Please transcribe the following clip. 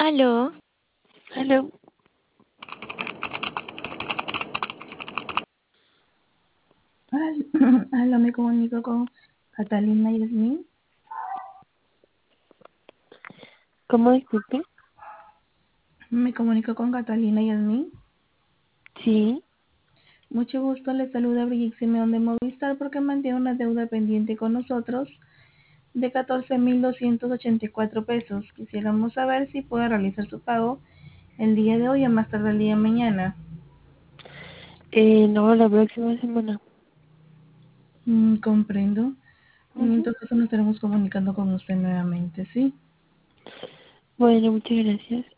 Aló, Hello. Aló, me comunico con Catalina Yasmín. ¿Cómo disculpe? Me comunico con Catalina Yasmín. Sí. Mucho gusto, le saluda Brigitte Simeón de Movistar porque mantiene una deuda pendiente con nosotros de 14.284 pesos. Quisiéramos saber si puede realizar su pago el día de hoy o más tarde el día de mañana. No, la próxima semana. Comprendo. En Ujú. todo caso nos estaremos comunicando con usted nuevamente, ¿sí? Bueno, muchas gracias.